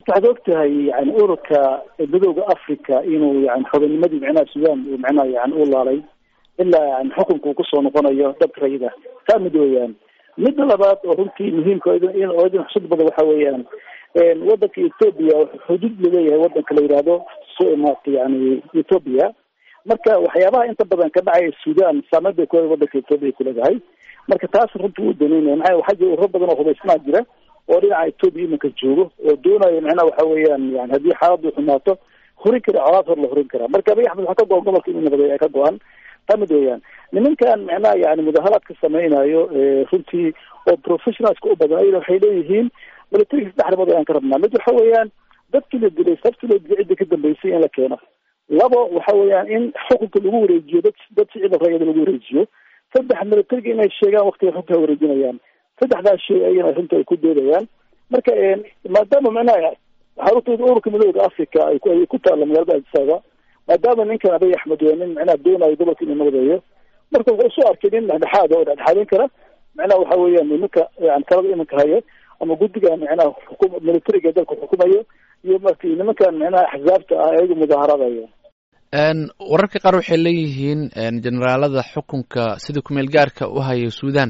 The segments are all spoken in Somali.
horta waxaad ogtahay yani ururka midowda Africa inuu yani xubinnimadii macnaha Suudaan uu macnaha yani u laalay ilaa yani xukunku kusoo noqonayo dad rayida ka mid weeyaan. mid labaad oo runtii muhiimka in xusud badan waxa weeyaan wadanka Ethiopia xuduud leeyahay wadanka la yiraahdo yani Ethiopia. marka waxyaabaha inta badan ka dhacay Suudaan saameynta ku wadanka Ethiopia ku leedahay. marka taas runtii uu daneynay waxa jira urur badan oo hubaysnaa jira oo dhinaca Ethiopia iminka joogo oo doonaya macnaha waxa weeyaan yani haddii xaaladdu xumaato horin kara colaad hor la horin karaa. marka Abiy Ahmed waxa ka go'an gobolka inuu nabadeeyo ay ka go'an tamid weeyaan. nimankan macnaha yani mudaharaadka samaynayo runtii oo professionals u badan ay waxay leeyihiin military saddexdood ayaan ka rabnaa. mid waxa weeyaan dadkii la dilay sabtilo cidda ka dambeysay in la keeno. labo waxa weeyaan in xukunka lagu wareejiyo dad sicil rayid lagu wareejiyo. saddex military inay sheegaan waqtiga xukunka wareejinayaan. saddexdaas shay ayay runta ay ku doodayaan. marka maadaama macnaha xarunta ururka midowda Africa ay ku taala magaalada Addis Ababa maadaama ninkan Abiy Ahmed waa nin macnaha doonayo gobolka inuu nabadeeyo. marka wuxuu soo arkay nin dhexdhexaad oo dhexdhexaadin kara macnaha waxa weeyaan ninka yani talada iminka hayo ama guddiga macnaha xukuumadda militariga dalka xukumayo iyo markii nimankan macnaha axzaabta ah ay mudaharadayo. wararka qaar waxay leeyihiin generaalada xukunka sida kumeel gaarka u haya Suudaan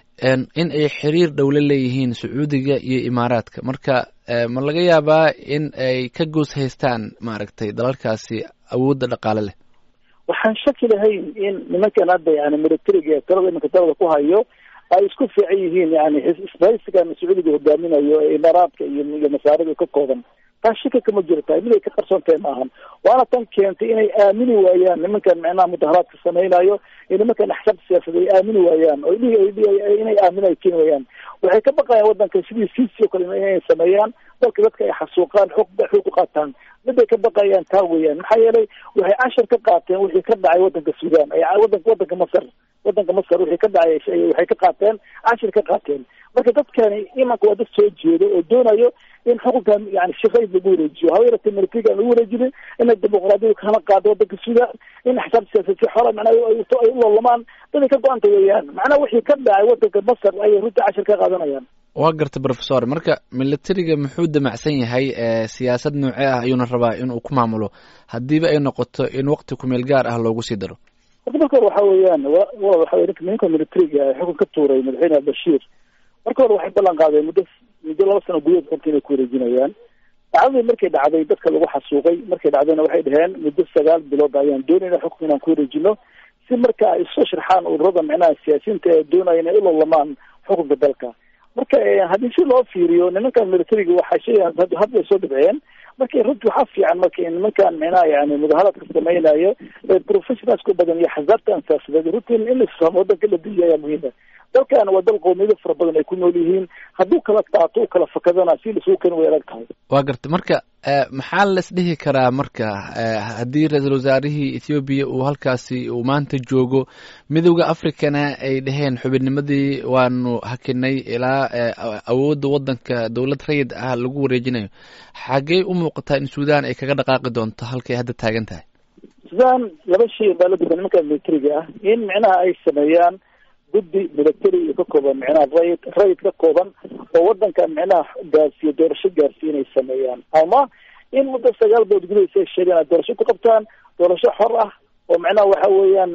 in ay xiriir dhow la leeyihiin Sacuudiga iyo Imaaraadka. marka ma laga yaabaa in ay ka goos haystaan maaragtay dalalkaasi awoodda dhaqaale leh? waxaan shaki lahayn in nimankan hadda yani militariga talada iminka dalka ku hayo ay isku fiican yihiin yani isbahaysigan Sacuudiga hogaaminayo ee Imaaraadka iyo masaarida ka kooban. taas shaki kama jirta mid ay ka qarsoontahay maahan. waana tan keentay inay aamini waayaan nimankan macnaha mudaharaadka samaynayo in nimankan axsaab siyaasadeed ay aamini waayaan oo inay aaminay keen waayaan. waxay ka baqayaan wadanka sidii Sisi oo kale inay sameeyaan dadka ay xasuuqaan xuquuq qaataan. mid ay ka baqayaan taa weeyaan. maxaa yeelay waxay cashar ka qaateen wixii ka dhacay wadanka Suudaan ay wadanka Masar wixii ka dhacay waxay ka qaateen cashar ka qaateen. marka dadkani imanka waa dad soo jeedo oo doonayo in xukunkan yani shaqeyd lagu wareejiyo haweenka militariga lagu wareejiyo in dimuqraadiyadu kana qaado wadanka Suudaan in axsaab siyaasad xora macnaha ay u lolamaan dadka ka go'anta weeyaan. macnaha wixii ka dhacay wadanka Masar ay runtii cashar ka qaadanayaan. waa garta professor. marka militariga muxuu damacsan yahay siyaasad noocee ah ayuuna rabaa inuu ku maamulo hadiiba ay noqoto in waqti ku meel gaar ah loogu sii daro? marka waxa weeyaan waxa ninka militariga xukun ka tuuray madaxweyne Bashir marka hore waxay ballan qaadeen muddo 2 sano gudahood runtii inay ku wareejinayaan. dhacdadii markay dhacday dadka lagu xasuuqay markay dhacdayna waxay dhaheen muddo 9 bilood ayaan doonaynaa xukunka inaan ku wareejino si marka ay soo sharxaan ururada macnaha siyaasiyiinta ee doonaya inay u lolamaan xukunka dalka. marka haddii si loo fiiriyo nimankan militariga waxay sheegaan hadda soo dhibceen. markii runtii waxaa fiican markii nimankan macnaha yani mudaharaadka samaynayo professionals ku badan iyo axzaabtan siyaasadeed runtii in la isfahmo wadanka la diiyo ayaa muhiim ah. dalkan waa dal qowmiyado fara badan ay ku nool yihiin. hadduu kala qaato u kala fakadana si lasuu keeni way adag tahay. waa garta. marka maxaa la isdhihi karaa marka haddii ra-iisul wasaarihii Ethiopia uu halkaasi uu maanta joogo midowda Africana ay dhaheen xubinnimadii waanu hakinay ilaa awoodda wadanka dowlad rayid ah lagu wareejinayo, xagee u muuqataa in Suudaan ay kaga dhaqaaqi doonto halkay hadda taagan tahay? Suudaan laba shay baa la duwan nimanka militariga ah in macnaha ay sameeyaan guddi military ka kooban macnaha rayid ka kooban oo wadanka macnaha gaarsiyo doorasho inay sameeyaan ama in muddo 9 bilood gudaheed ay sheegaan doorasho ku qabtaan doorasho xor ah oo macnaha waxa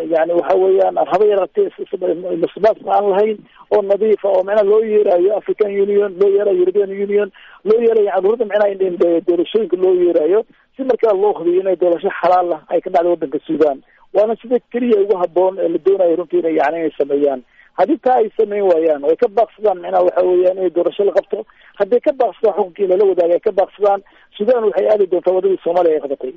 weeyaan haba yaraatee mas'uuliyad aan lahayn oo nadiif ah oo macnaha loo yeerayo African Union loo yeerayo European Union loo yeerayo ururada macnaha in doorashooyinka loo yeerayo si markaa loo hubiyo inay doorasho xalaal ah ay ka dhacdo wadanka Suudaan. waana sida kaliya ugu haboon ee la doonayo runtii inay sameeyaan. haddii taa ay sameyn waayaan oo ay ka baaqsadaan macnaha waxa weeyaan inay doorasho la qabto haddii ka baaqsadaan xukunkii lala wadaaga ay ka baaqsadaan Suudaan waxay aadi doontaa wadadii Soomaaliya ay qabatay.